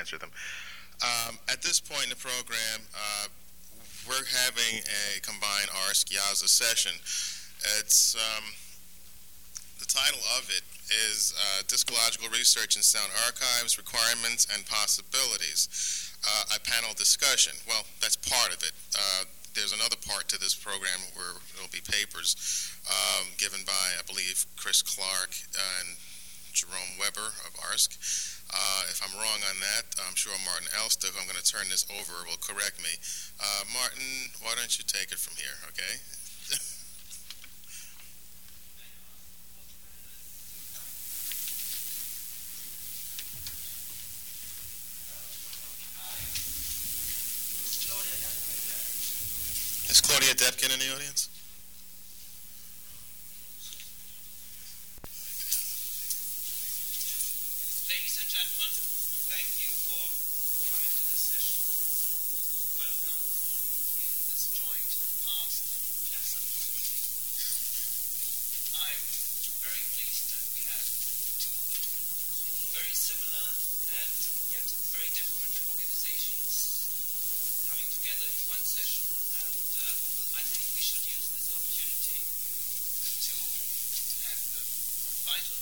answer them. At this point in the program, we're having a combined ARSC-YASA session. It's the title of it is Discological Research in Sound Archives, Requirements and Possibilities. A panel discussion. Well, that's part of it. There's another part to this program where it'll be papers given by, I believe, Chris Clark and Jerome Weber of ARSC. If I'm wrong on that, I'm sure Martin Elster, who I'm going to turn this over, will correct me. Martin, why don't you take it from here, okay? Is Claudia Depkin in the audience? Ladies and gentlemen, thank you for coming to this session. Welcome all in this joint ARSC-YASA meeting. I'm very pleased that we have two very similar and yet very different organizations coming together in one session. I think we should use this opportunity to have a vital.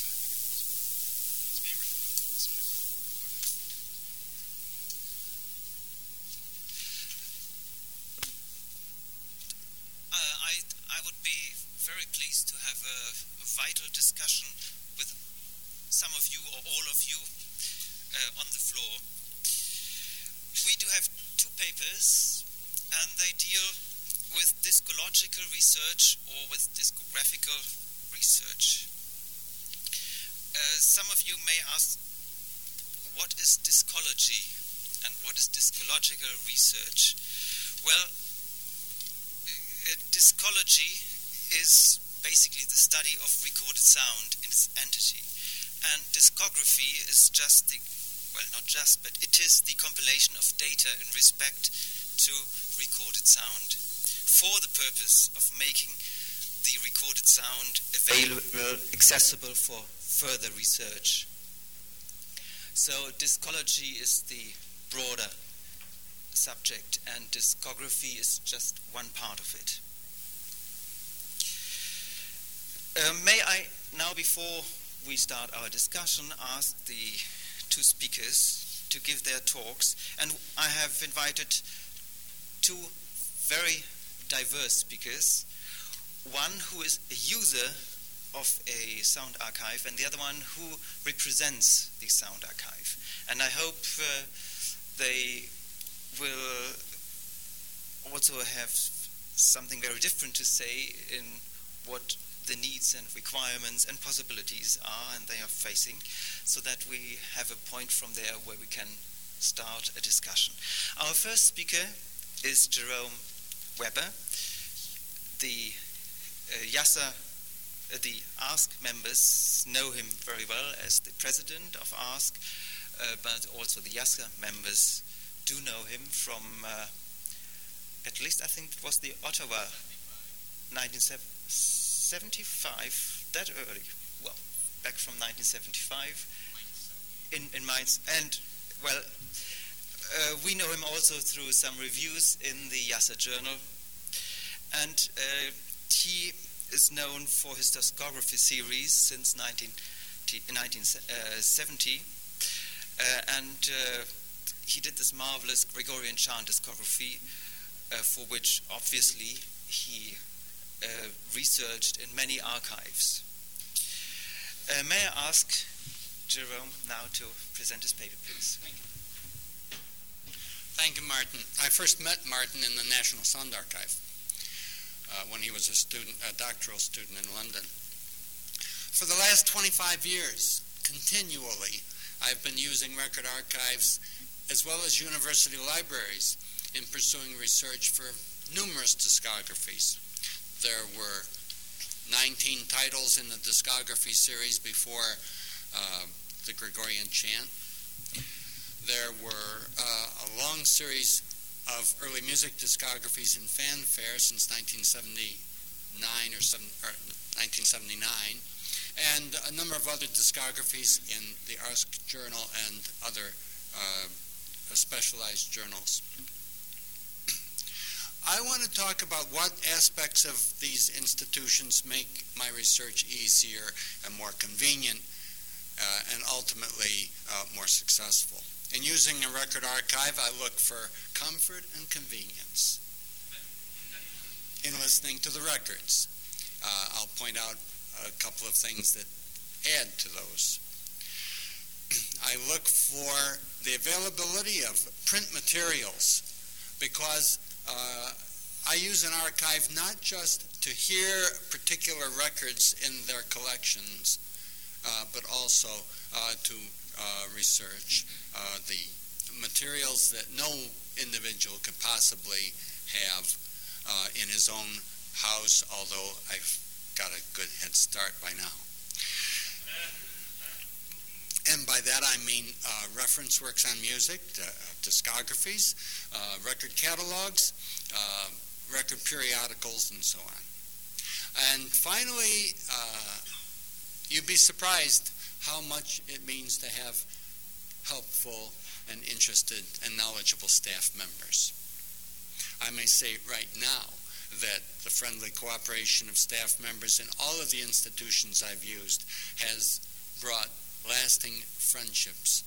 I would be very pleased to have a vital discussion with some of you or all of you on the floor. We do have two papers, and they deal with discological research or with discographical research. Some of you may ask, what is discology and what is discological research? Well, discology is basically the study of recorded sound in its entity, and discography is just the, well, not just, but it is the compilation of data in respect to recorded sound for the purpose of making the recorded sound available, accessible for further research. So discology is the broader subject, and discography is just one part of it. May I now, before we start our discussion, ask the two speakers to give their talks, and I have invited two very diverse speakers, one who is a user of a sound archive and the other one who represents the sound archive. And I hope they will also have something very different to say in what the needs and requirements and possibilities are and they are facing, so that we have a point from there where we can start a discussion. Our first speaker is Jerome Weber. The the ARSC members know him very well as the president of ARSC, but also the YASA members do know him from, at least I think it was the Ottawa 1975, that early, well, back from 1975 in Mainz. And, well, we know him also through some reviews in the YASA journal. And he is known for his discography series since 1970. And he did this marvelous Gregorian chant discography, for which obviously he researched in many archives. May I ask Jerome now to present his paper, please? Thank you, Martin. I first met Martin in the National Sound Archive when he was a doctoral student in London. For the last 25 years, continually, I've been using record archives as well as university libraries in pursuing research for numerous discographies. There were 19 titles in the discography series before the Gregorian chant. There were a long series of early music discographies in fanfare since 1979 or 1979, and a number of other discographies in the ARSC journal and other specialized journals. I want to talk about what aspects of these institutions make my research easier and more convenient and ultimately more successful. In using a record archive, I look for comfort and convenience in listening to the records. I'll point out a couple of things that add to those. I look for the availability of print materials because I use an archive not just to hear particular records in their collections, but also to research the materials that no individual could possibly have in his own house, although I've got a good head start by now. And by that I mean reference works on music, discographies, record catalogs, record periodicals, and so on. And finally, you'd be surprised how much it means to have helpful and interested and knowledgeable staff members. I may say right now that the friendly cooperation of staff members in all of the institutions I've used has brought lasting friendships,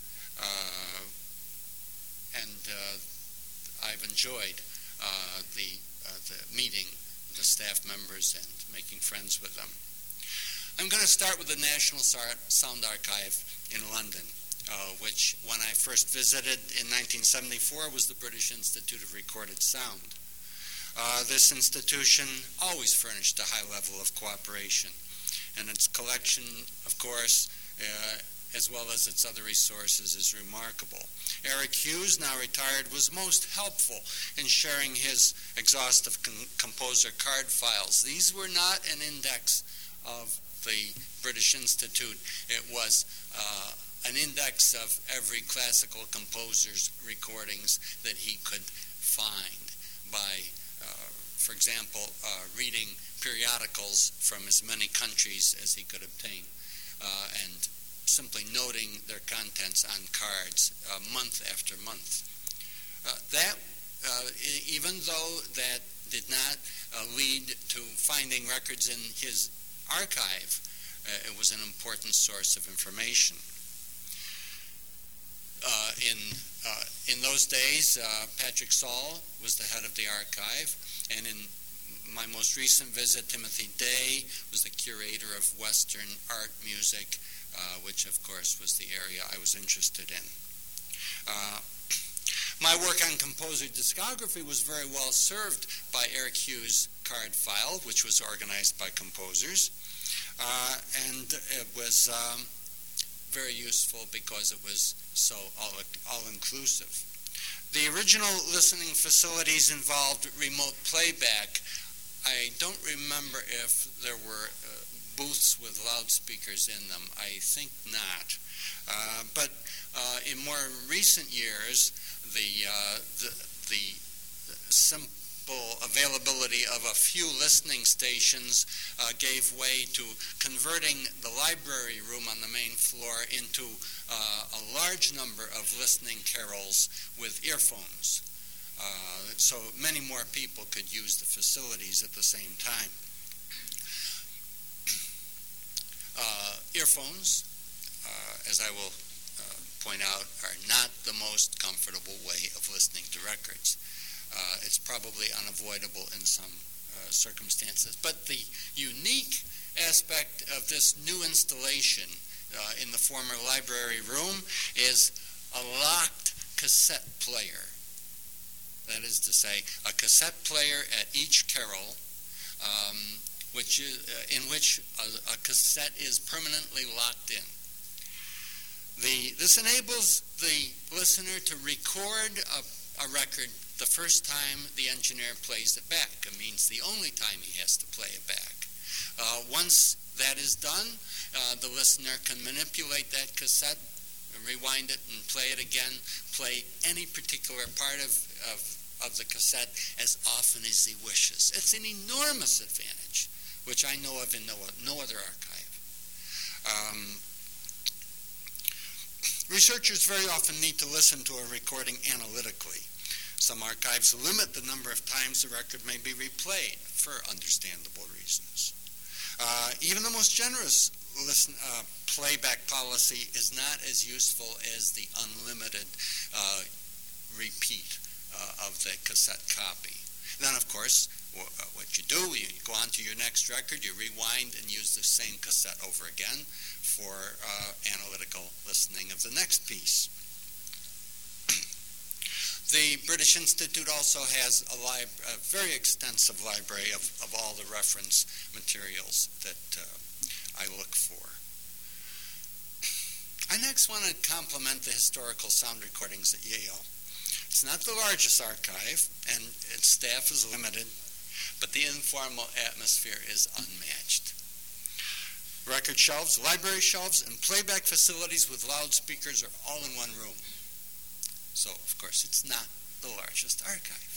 and I've enjoyed the meeting the staff members and making friends with them. I'm going to start with the National Sound Archive in London, which when I first visited in 1974 was the British Institute of Recorded Sound. This institution always furnished a high level of cooperation, and its collection, of course, as well as its other resources, is remarkable. Eric Hughes, now retired, was most helpful in sharing his exhaustive composer card files. These were not an index of the British Institute. It was an index of every classical composer's recordings that he could find by, for example, reading periodicals from as many countries as he could obtain, and simply noting their contents on cards month after month. Even though that did not lead to finding records in his archive, it was an important source of information. In those days, Patrick Saul was the head of the archive, and in my most recent visit, Timothy Day was the curator of Western art music, which of course was the area I was interested in. My work on composer discography was very well served by Eric Hughes' card file, which was organized by composers, and it was very useful because it was so all-inclusive. The original listening facilities involved remote playback. I don't remember if there were booths with loudspeakers in them. I think not. But in more recent years, the simple availability of a few listening stations gave way to converting the library room on the main floor into a large number of listening carols with earphones. So many more people could use the facilities at the same time. Earphones, as I will point out, are not the most comfortable way of listening to records. It's probably unavoidable in some circumstances. But the unique aspect of this new installation in the former library room is a locked cassette player. That is to say, a cassette player at each carol, in which a cassette is permanently locked in. This enables the listener to record a record the first time the engineer plays it back. It means the only time he has to play it back. Once that is done, the listener can manipulate that cassette, rewind it, and play it again, play any particular part of the cassette as often as he wishes. It's an enormous advantage, which I know of in no other archive. Researchers very often need to listen to a recording analytically. Some archives limit the number of times the record may be replayed for understandable reasons. Even the most generous playback policy is not as useful as the unlimited repeat of the cassette copy. Then, of course, what you do, you go on to your next record, you rewind and use the same cassette over again for analytical listening of the next piece. The British Institute also has a very extensive library of all the reference materials that I look for. I next want to compliment the historical sound recordings at Yale. It's not the largest archive, and its staff is limited, but the informal atmosphere is unmatched. Record shelves, library shelves, and playback facilities with loudspeakers are all in one room. So, of course, it's not the largest archive.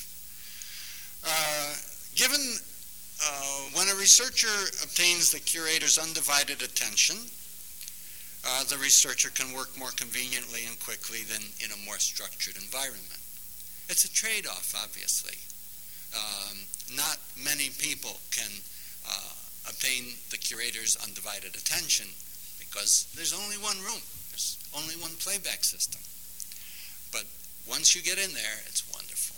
When a researcher obtains the curator's undivided attention, the researcher can work more conveniently and quickly than in a more structured environment. It's a trade-off, obviously. Not many people can obtain the curator's undivided attention because there's only one room. There's only one playback system. But once you get in there, it's wonderful.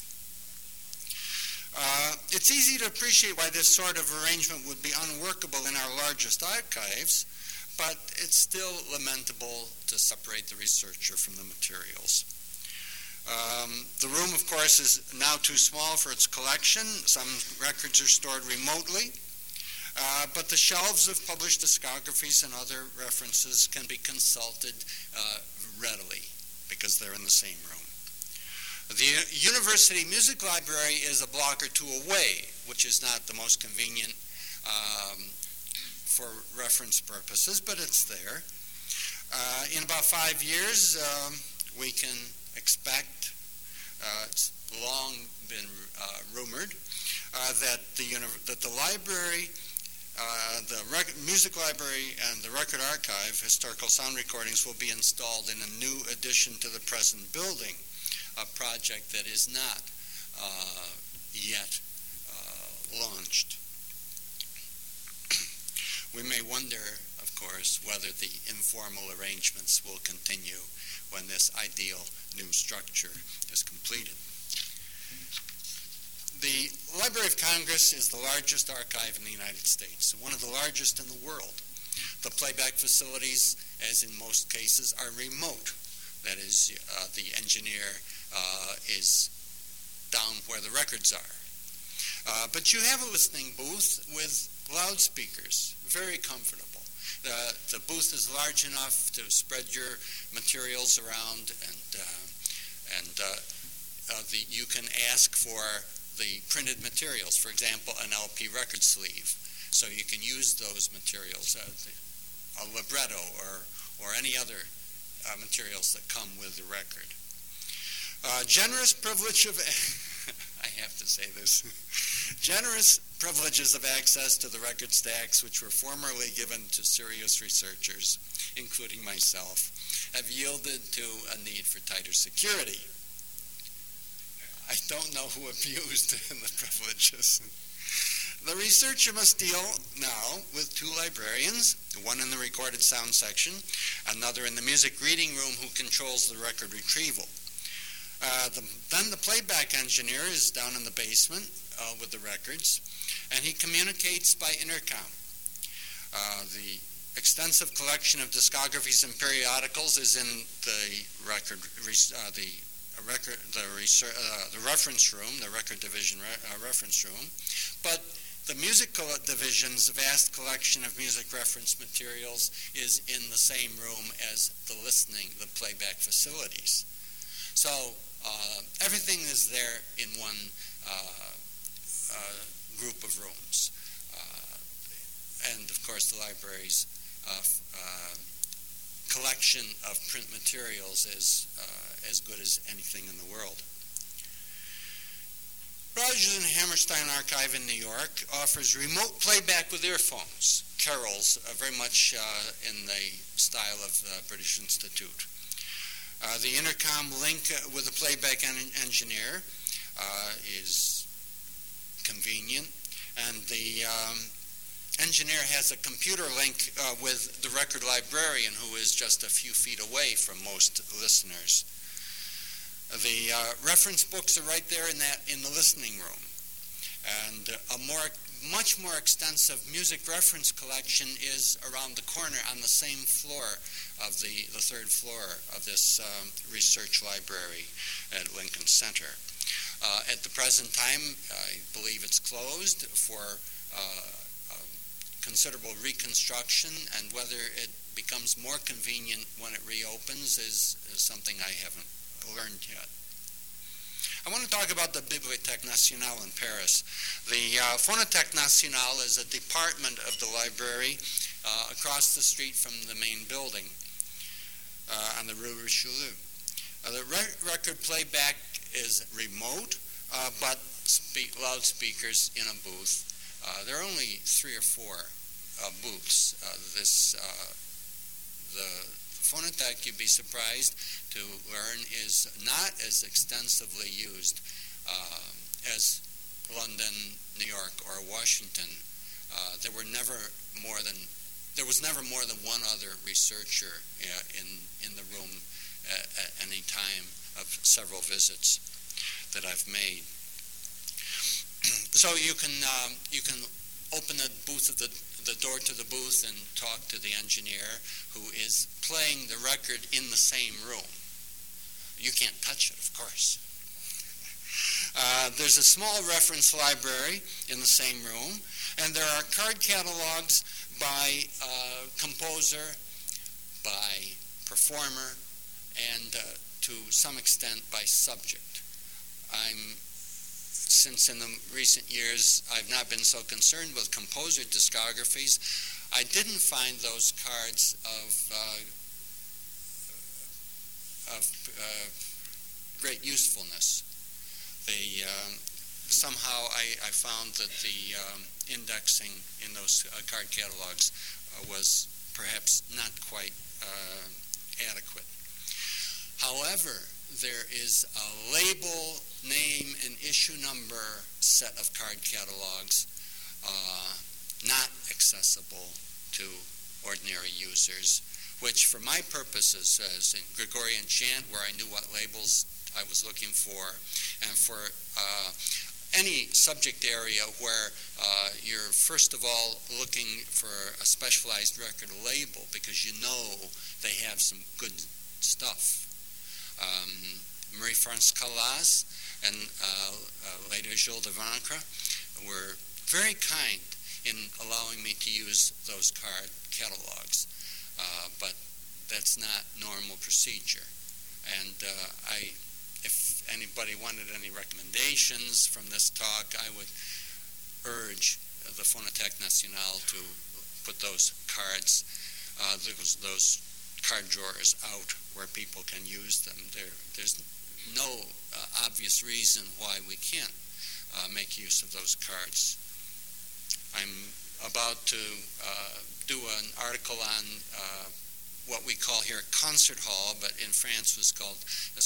It's easy to appreciate why this sort of arrangement would be unworkable in our largest archives, but it's still lamentable to separate the researcher from the materials. The room, of course, is now too small for its collection. Some records are stored remotely, but the shelves of published discographies and other references can be consulted readily because they're in the same room. The University Music Library is a block or two away, which is not the most convenient for reference purposes, but it's there. In about 5 years, we can expect, it's long been rumored, that the library, music library and the record archive, historical sound recordings, will be installed in a new addition to the present building, a project that is not yet launched. We may wonder, of course, whether the informal arrangements will continue when this ideal new structure is completed. The Library of Congress is the largest archive in the United States, one of the largest in the world. The playback facilities, as in most cases, are remote. That is, the engineer is down where the records are. But you have a listening booth with loudspeakers, very comfortable. The booth is large enough to spread your materials around, and you can ask for the printed materials, for example, an LP record sleeve. So you can use those materials, a libretto or any other materials that come with the record. Generous privilege of, I have to say this, generous privileges of access to the record stacks, which were formerly given to serious researchers, including myself, have yielded to a need for tighter security. I don't know who abused the privileges. The researcher must deal now with two librarians, one in the recorded sound section, another in the music reading room who controls the record retrieval. Then the playback engineer is down in the basement with the records, and he communicates by intercom. The extensive collection of discographies and periodicals is in the reference room, the record division reference room, but the musical division's vast collection of music reference materials is in the same room as the playback facilities. So everything is there in one group of rooms. And of course the library's collection of print materials is as good as anything in the world. Rogers and Hammerstein Archive in New York offers remote playback with earphones, carols, very much in the style of the British Institute. The intercom link with the playback engineer is convenient, and the engineer has a computer link with the record librarian, who is just a few feet away from most listeners. The reference books are right there in the listening room, and a much more extensive music reference collection is around the corner on the same floor of the third floor of this research library at Lincoln Center. At the present time, I believe it's closed for considerable reconstruction, and whether it becomes more convenient when it reopens is something I haven't learned yet. I want to talk about the Bibliothèque Nationale in Paris. The Phonothèque Nationale is a department of the library across the street from the main building on the Rue Richelieu. The record playback is remote, but loudspeakers in a booth. There are only 3 or 4 booths. The Phonothèque, you'd be surprised to learn, is not as extensively used as London, New York, or Washington. There was never more than one other researcher in the room at any time of several visits that I've made. So you can open the booth of the door to the booth and talk to the engineer who is playing the record in the same room. You can't touch it, of course. There's a small reference library in the same room, and there are card catalogs by composer, by performer, and to some extent by subject. Since in the recent years I've not been so concerned with composer discographies, I didn't find those cards of great usefulness. Somehow I found that the indexing in those card catalogs was perhaps not quite adequate. However, there is a label, name, and issue number set of card catalogs not accessible to ordinary users, which for my purposes, as in Gregorian chant, where I knew what labels I was looking for, and for any subject area where you're first of all looking for a specialized record label because you know they have some good stuff. Marie-France Callas and later Jules de Vaincre were very kind in allowing me to use those card catalogs, but that's not normal procedure. And if anybody wanted any recommendations from this talk, I would urge the Phonothèque Nationale to put those cards, those card drawers out where people can use them. There's no obvious reason why we can't make use of those cards. I'm about to do an article on what we call here concert hall, but in France was called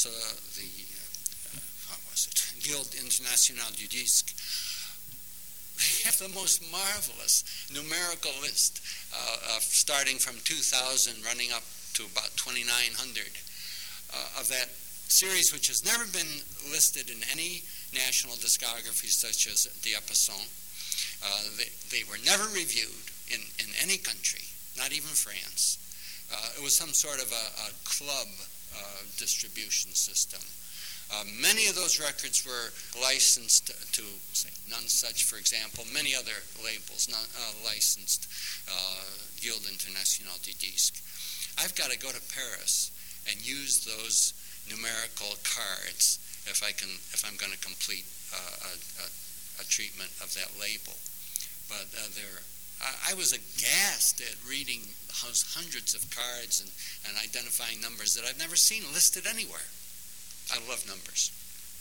Guilde Internationale du Disque. They have the most marvelous numerical list, starting from 2000, running up to about 2,900 of that series, which has never been listed in any national discography such as Diapason. They were never reviewed in any country, not even France. It was some sort of a club distribution system. Many of those records were licensed to, say, Nonesuch, for example. Many other labels licensed Guilde Internationale du Disque. I've got to go to Paris and use those numerical cards if I'm going to complete a treatment of that label. But I was aghast at reading hundreds of cards and identifying numbers that I've never seen listed anywhere. I love numbers.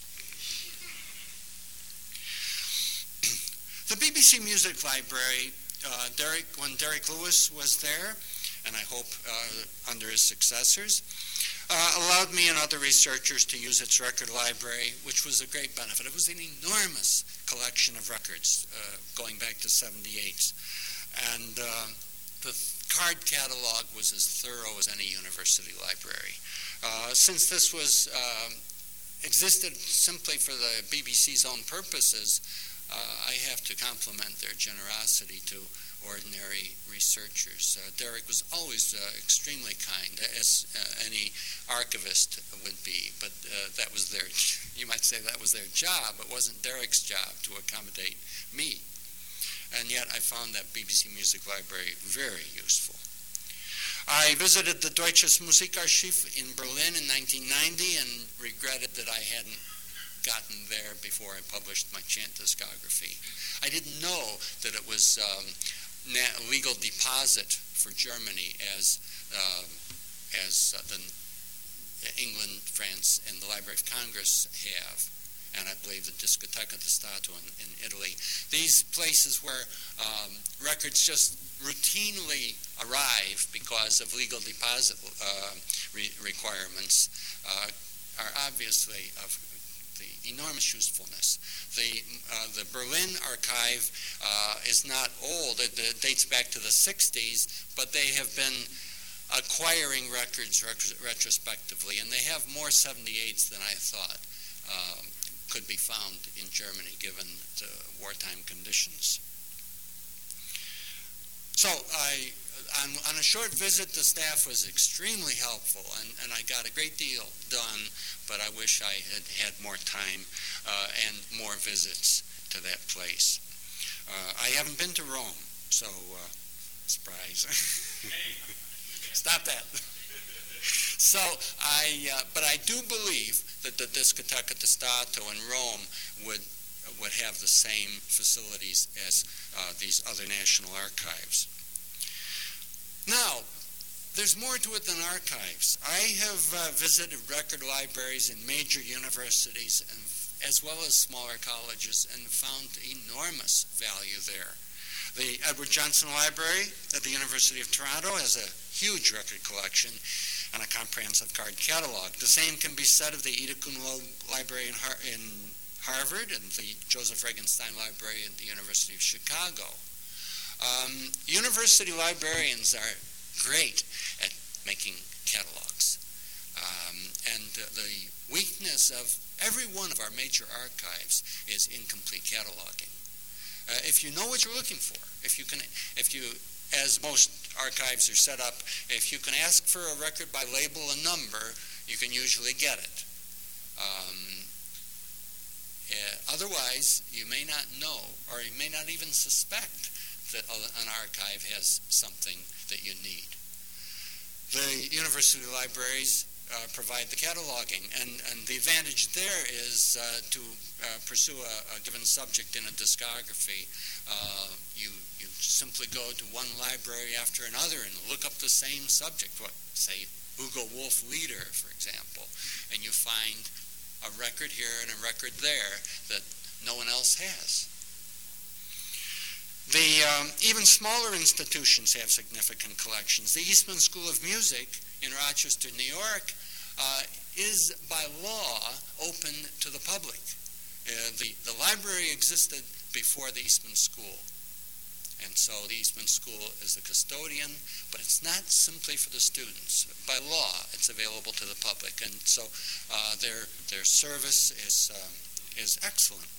The BBC Music Library, when Derek Lewis was there, and I hope under his successors, allowed me and other researchers to use its record library, which was a great benefit. It was an enormous collection of records going back to 78. And the card catalog was as thorough as any university library. Since this was existed simply for the BBC's own purposes, I have to compliment their generosity to ordinary researchers. Derek was always extremely kind, as any archivist would be, but that was their, you might say that was their job. It wasn't Derek's job to accommodate me. And yet I found that BBC Music Library very useful. I visited the Deutsches Musikarchiv in Berlin in 1990 and regretted that I hadn't gotten there before I published my chant discography. I didn't know that it was legal deposit for Germany as the England, France, and the Library of Congress have, and I believe the Discoteca di Stato in Italy. These places where records just routinely arrive because of legal deposit requirements are obviously of the enormous usefulness. The Berlin archive is not old. It dates back to the 60s, but they have been acquiring records retrospectively, and they have more 78s than I thought could be found in Germany given the wartime conditions. So on a short visit, the staff was extremely helpful, and I got a great deal done, but I wish I had had more time and more visits to that place. I haven't been to Rome, so surprise. Stop that. So but I do believe that the Discoteca di Stato in Rome would have the same facilities as these other national archives. Now, there's more to it than archives. I have visited record libraries in major universities and, as well as smaller colleges, and found enormous value there. The Edward Johnson Library at the University of Toronto has a huge record collection and a comprehensive card catalog. The same can be said of the Ida Kuhn Loeb Library in Harvard and the Joseph Regenstein Library at the University of Chicago. University librarians are great at making catalogs. And the weakness of every one of our major archives is incomplete cataloging. If you know what you're looking for, if you, as most archives are set up, if you can ask for a record by label and number, you can usually get it. Otherwise, you may not know, or you may not even suspect that an archive has something that you need. The university libraries provide the cataloging, and the advantage there is to pursue a given subject in a discography. You simply go to one library after another and look up the same subject, say Hugo Wolf Lieder, for example, and you find a record here and a record there that no one else has. Even smaller institutions have significant collections. The Eastman School of Music in Rochester, New York, is by law open to the public. The library existed before the Eastman School. And so the Eastman School is the custodian, but it's not simply for the students. By law, it's available to the public. And so their service is excellent.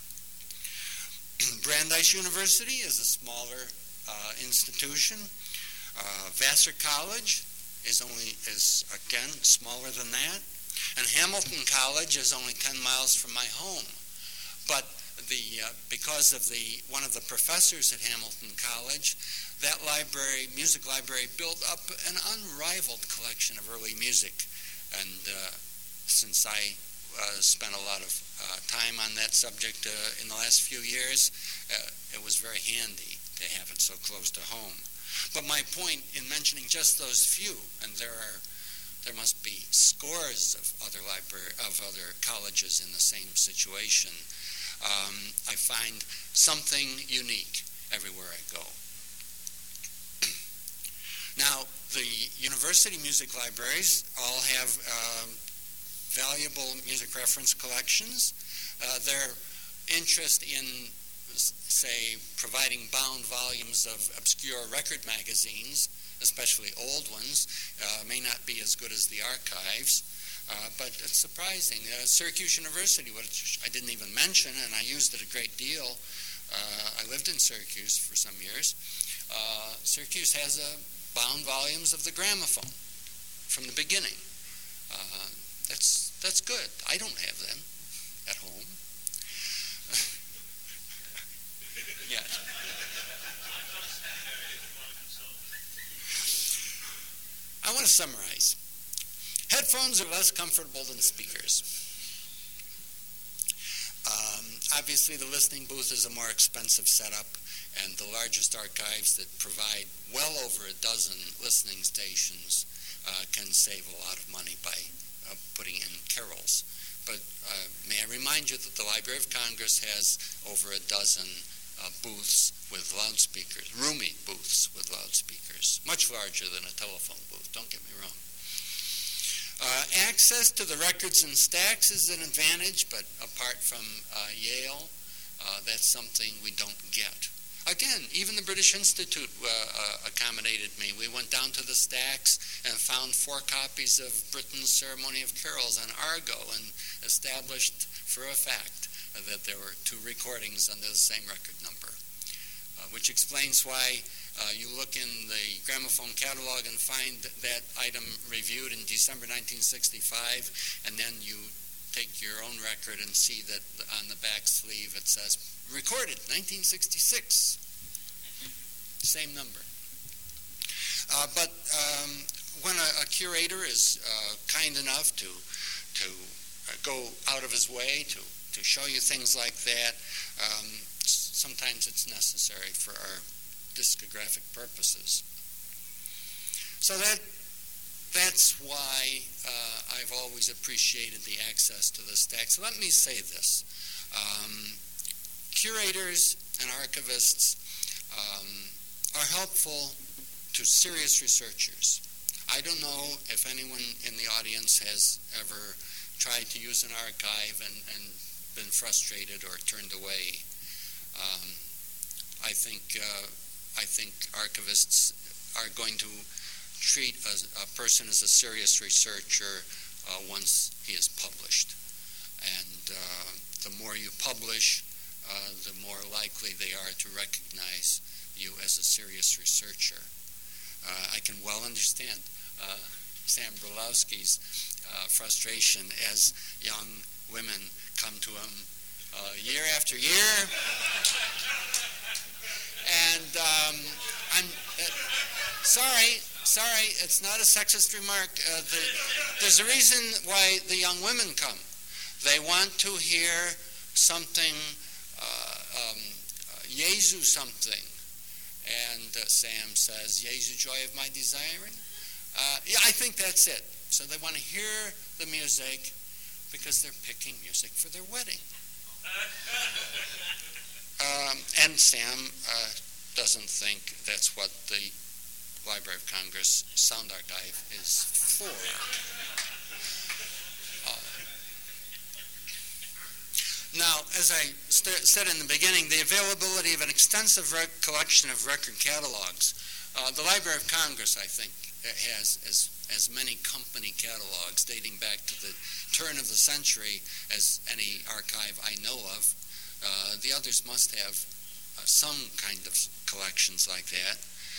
Brandeis University is a smaller institution. Vassar College is again smaller than that, and Hamilton College is only 10 miles from my home. But because of one of the professors at Hamilton College, that music library, built up an unrivaled collection of early music. And since I spent a lot of time on that subject in the last few years, it was very handy to have it so close to home. But my point in mentioning just those few, and there must be scores of other colleges in the same situation, I find something unique everywhere I go. Now, the university music libraries all have valuable music reference collections. Their interest in, say, providing bound volumes of obscure record magazines, especially old ones, may not be as good as the archives. But it's surprising. Syracuse University, which I didn't even mention, and I used it a great deal. I lived in Syracuse for some years. Syracuse has bound volumes of the gramophone from the beginning. That's good. I don't have them at home. Yet. I want to summarize. Headphones are less comfortable than speakers. Obviously, the listening booth is a more expensive setup, and the largest archives that provide well over a dozen listening stations can save a lot of money by putting in carols. But may I remind you that the Library of Congress has over a dozen booths with loudspeakers, roomy booths with loudspeakers, much larger than a telephone booth, don't get me wrong. Access to the records and stacks is an advantage, but apart from Yale, that's something we don't get. Again, even the British Institute accommodated me. We went down to the stacks and found 4 copies of Britten's Ceremony of Carols on Argo and established for a fact that there were 2 recordings under the same record number, which explains why you look in the gramophone catalog and find that item reviewed in December 1965, and then you take your own record and see that on the back sleeve it says, recorded 1966. Same number. But when a curator is kind enough to go out of his way to show you things like that, sometimes it's necessary for our discographic purposes. So that's why I've always appreciated the access to the stacks. Let me say this. Curators and archivists are helpful to serious researchers. I don't know if anyone in the audience has ever tried to use an archive and been frustrated or turned away. I think archivists are going to treat a person as a serious researcher once he is published. And the more you publish, the more likely they are to recognize you as a serious researcher. I can well understand Sam Brulowski's frustration as young women come to him year after year. And I'm sorry, it's not a sexist remark. There's a reason why the young women come. They want to hear something, Jesu something. And Sam says, Jesu joy of my desiring. Yeah, I think that's it. So they want to hear the music because they're picking music for their wedding. And Sam doesn't think that's what the Library of Congress Sound Archive is for. Now, as I said in the beginning, the availability of an extensive collection of record catalogs. The Library of Congress, I think, has as many company catalogs dating back to the turn of the century as any archive I know of. The others must have some kind of collections like that.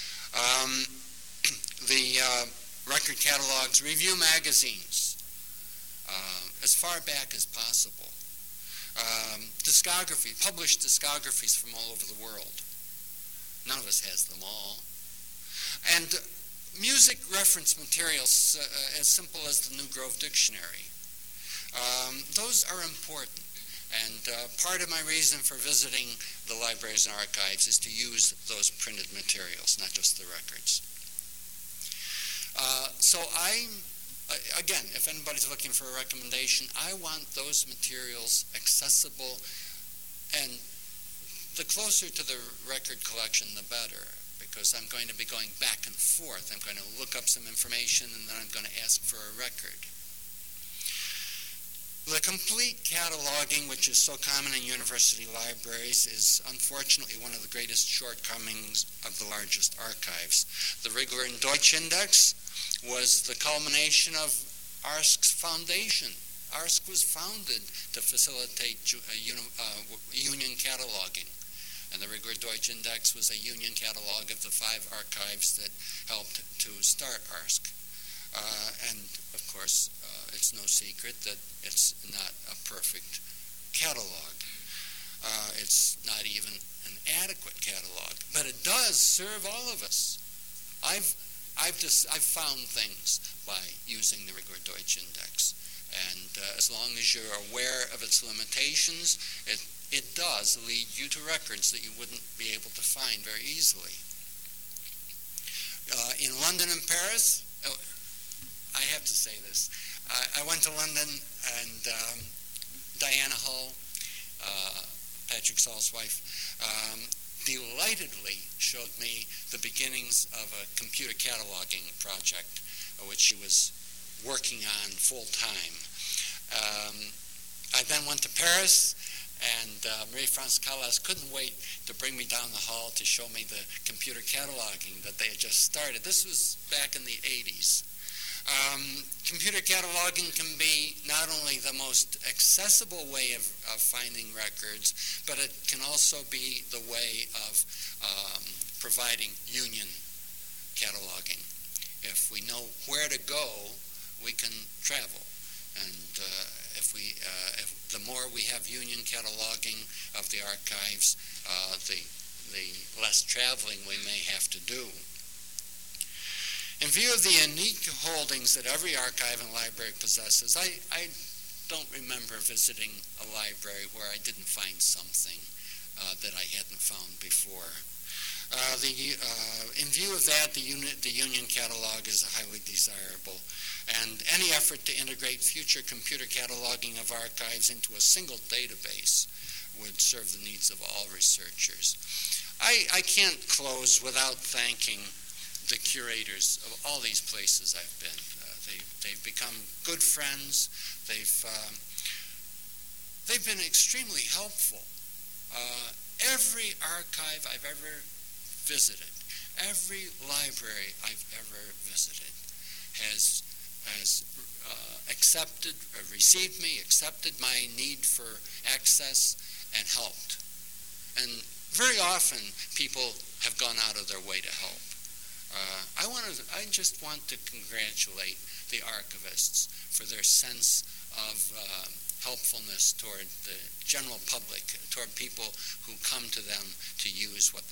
The record catalogs, review magazines, as far back as possible. Discography, published discographies from all over the world. None of us has them all. And music reference materials as simple as the New Grove Dictionary. Those are important. And part of my reason for visiting the libraries and archives is to use those printed materials, not just the records. So again, if anybody's looking for a recommendation, I want those materials accessible, and the closer to the record collection, the better, because I'm going to be going back and forth. I'm going to look up some information and then I'm going to ask for a record. The complete cataloging, which is so common in university libraries, is unfortunately one of the greatest shortcomings of the largest archives. The Rigler and Deutsch Index was the culmination of ARSC's foundation. ARSC was founded to facilitate union cataloging. And the Rigler-Deutsch Index was a union catalog of the 5 archives that helped to start ARSC. And, of course, it's no secret that it's not a perfect catalog. It's not even an adequate catalog. But it does serve all of us. I've found things by using the Rigler-Deutsch Index. And as long as you're aware of its limitations, it does lead you to records that you wouldn't be able to find very easily. In London and Paris, I have to say this. I went to London and Diana Hull, Patrick Saul's wife, delightedly showed me the beginnings of a computer cataloging project, which she was working on full-time. I then went to Paris, and Marie-France Callas couldn't wait to bring me down the hall to show me the computer cataloging that they had just started. This was back in the 80s. Computer cataloging can be not only the most accessible way of finding records, but it can also be the way of providing union cataloging. If we know where to go, we can travel. And if the more we have union cataloging of the archives, the less traveling we may have to do. In view of the unique holdings that every archive and library possesses, I don't remember visiting a library where I didn't find something that I hadn't found before. In view of that, the union catalog is highly desirable, and any effort to integrate future computer cataloging of archives into a single database would serve the needs of all researchers. I can't close without thanking the curators of all these places I've been. They've become good friends. They've been extremely helpful. Every archive I've ever visited, every library I've ever visited has received me, accepted my need for access, and helped. And very often people have gone out of their way to help. I just want to congratulate the archivists for their sense of helpfulness toward the general public, toward people who come to them to use what